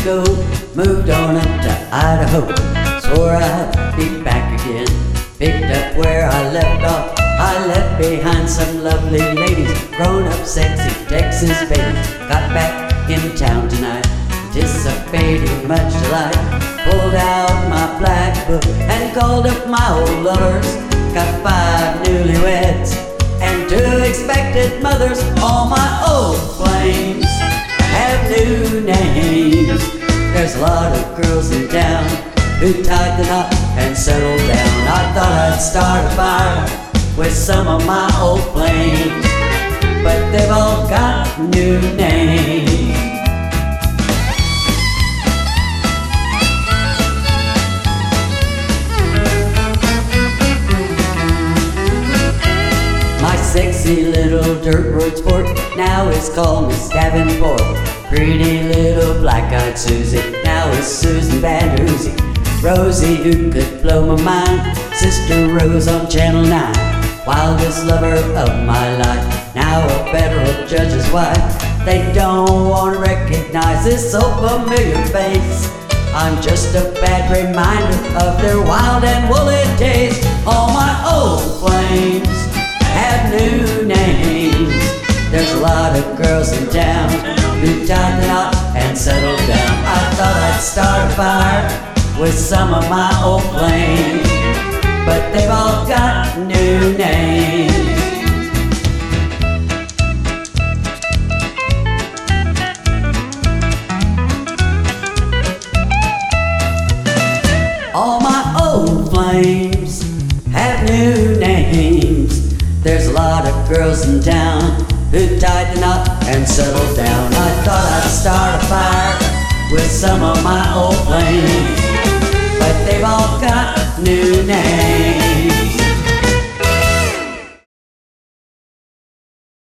ago, moved on up to Idaho. Swore I'd be back again, picked up where I left off. I left behind some lovely ladies, grown-up sexy Texas babies. Got back in town tonight, anticipating much delight. Pulled out my black book and called up my old lovers. Got 5 newlyweds and 2 expected mothers. All my old flames have new names. There's a lot of girls in town who tied the knot and settled down. I thought I'd start a fire with some of my old flames, but they've all got new names. My sexy little dirt road sport now is called Miss Davenport. Pretty little black-eyed Susie now is Susan Van Hoosie. Rosie, who could blow my mind, Sister Rose on Channel 9. Wildest lover of my life, now a federal judge's wife. They don't want to recognize this so familiar face. I'm just a bad reminder of their wild and woolly days. All my old flames have new names. There's a lot of girls in town who tied the knot and settled down. I thought I'd start a fire with some of my old flames, but they've all got new names. All my old flames have new names. There's a lot of girls in town who tied the knot and settled down. I thought I'd start a fire with some of my old flames, but they've all got